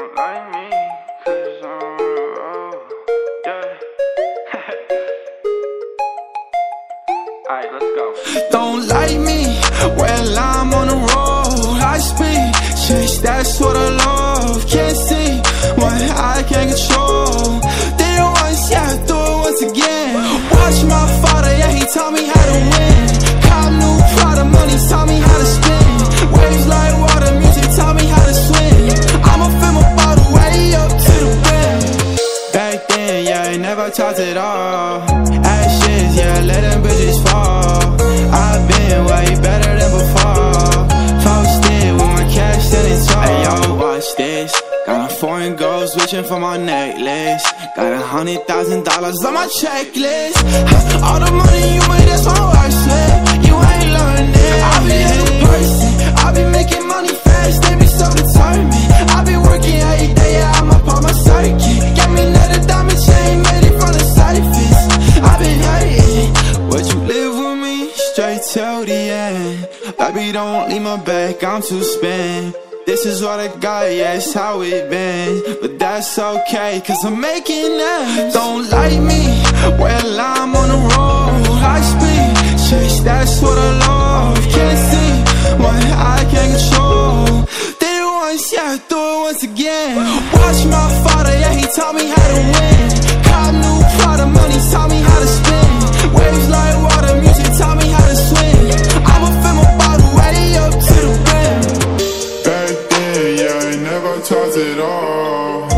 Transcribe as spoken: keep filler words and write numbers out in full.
don't like me, cause I'm on the road, yeah. Alright, let's go. Don't like me, well I'm on the road. I speed, chase, that's what I love. Can't see what I can't control. Did it once, yeah, do it once again. Watch my father, yeah, he taught me how to win. Cop new Prada, money taught me how to spin. Waves like water, music taught me how to swim. I'ma fill my bottle way up to the brim. Back then, yeah, I never talked at all. Ashes, yeah, let them bitches fall. I've been way better than before. Posted with my cash standing tall. Hey yo, watch this. Got a foreign gold switching for my necklace. Got a hundred thousand dollars on my checklist. All the money you made, that's my work slip. You ain't learning. I be a new person. I be making money fast, they be so determined. I be working every day, yeah, I'm up on my circuit. Get me another diamond chain, made it from the surface. I been hurting. Would you live with me? Straight till the end. Baby, don't leave my back, I'm too spent. This is what I got, yeah, it's how it been. But that's okay, cause I'm making ends. Don't like me, well I'm on the road. I speed, chase, that's what I love. Can't see what I can't control. Did it once, yeah, do it once again. Watch my father, yeah, he taught me how to win. Cop new Prada, money taught me how to spin. Waves like water, music taught me how to swim. I'ma fill my bottle way up to the brim. Back then, yeah, I never talked at all.